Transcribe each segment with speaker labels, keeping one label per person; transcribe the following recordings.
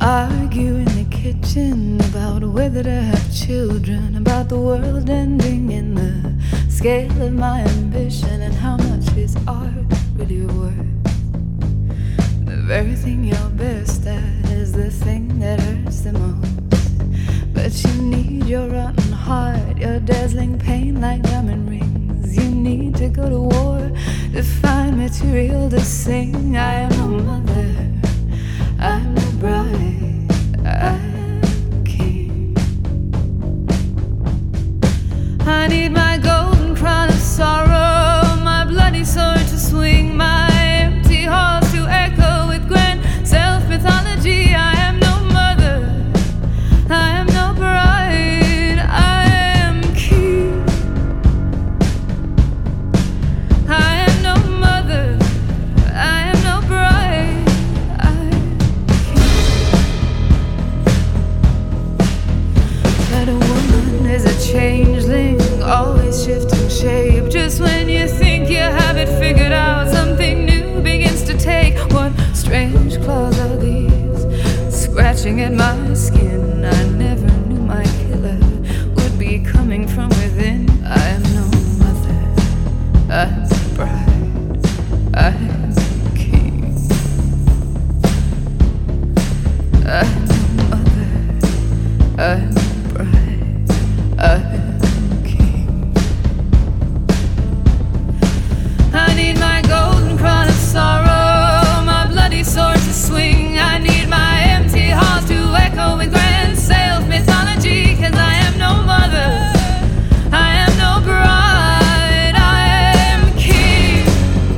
Speaker 1: Argue in the kitchen about whether to have children, about the world ending in the scale of my ambition, and how much is art really worth. The very thing you're best at is the thing that hurts the most. But you need your rotten heart, your dazzling pain like diamond rings. You need to go to war to find material to sing. I am no mother, I'm no bride, I'm king. I need my golden crown of sorrow, my bloody sword to swing, my empty halls to echo with grand self-mythology. I am no mother, I am no bride, I am king. I am no mother, I am no bride, I am king. But a woman is a changeling, always shifting shape. Just when you think you have it figured out, something new begins to take. What strange claws are these, scratching at my skin? I never knew my killer would be coming from within. I am no mother, I'm a bride, I'm a king. I'm no mother, I'm a bride, I'm a king. I need my golden crown of sorrow, my bloody sword to swing. I need my empty halls to echo with grand self-mythology. 'Cause I am no mother, I am no bride, I am king.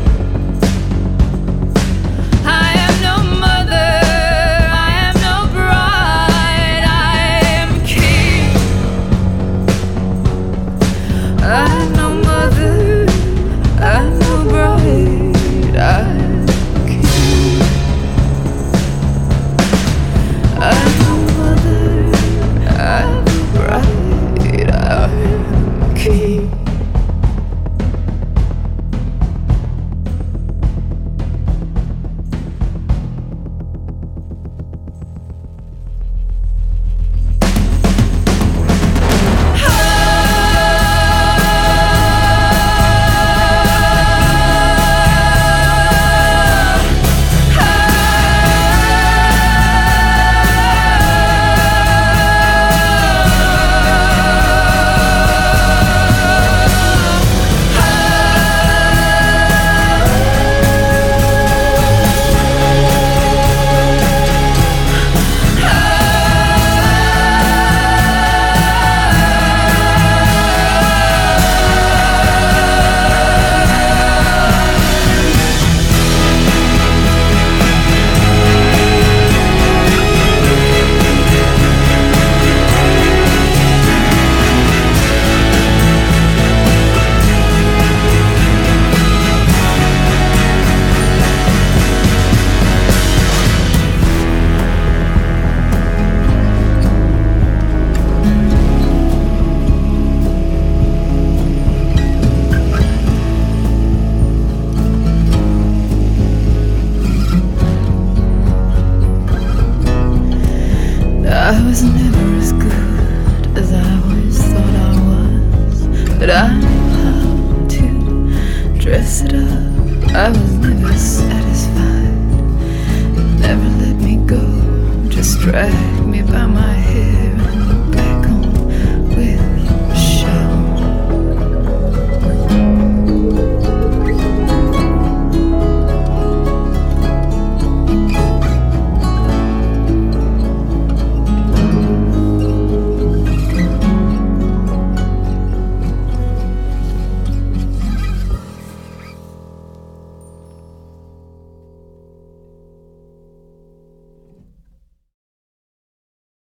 Speaker 1: I am no mother, I am no bride, I am king. I'm no mother, I'm no bride, I'm king. I'm no mother, I'm no bride, I'm king. I was never as good as I always thought I was, but I knew how to dress it up. I was never satisfied, never let me go, just drag me by my hair and look back on